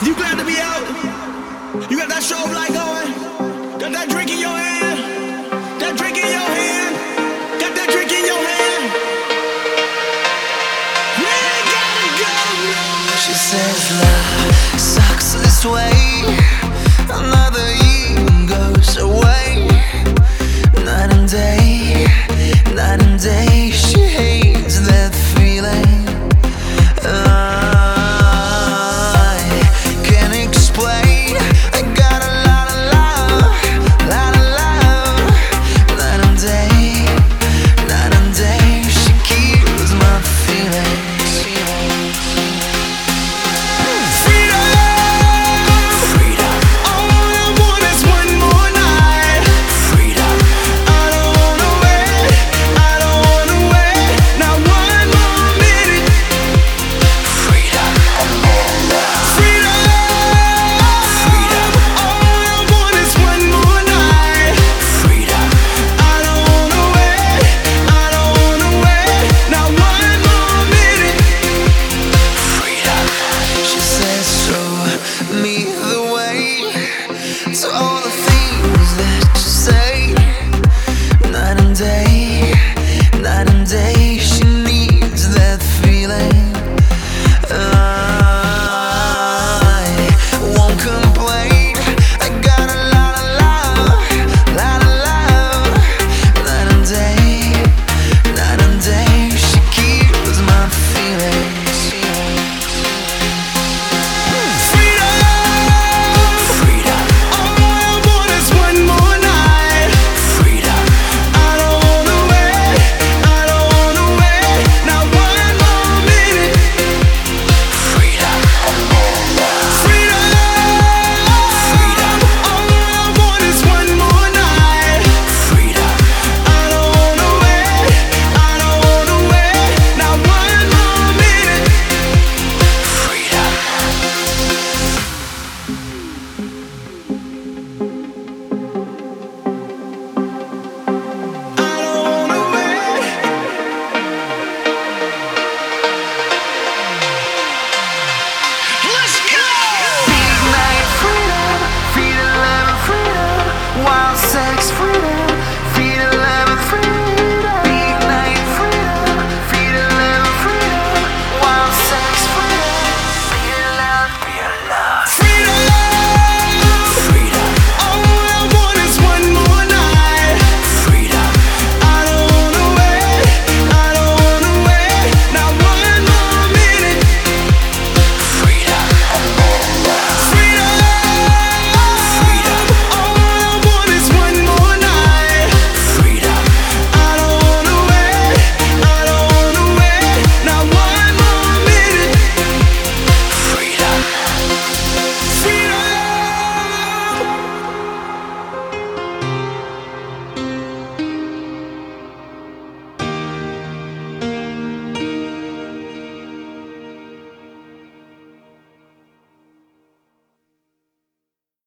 You glad to be out? You got that strobe light going? Got that drink in your hand? That drink in your hand? Got that drink in your hand? We ain't gotta go, no. She says love sucks this way.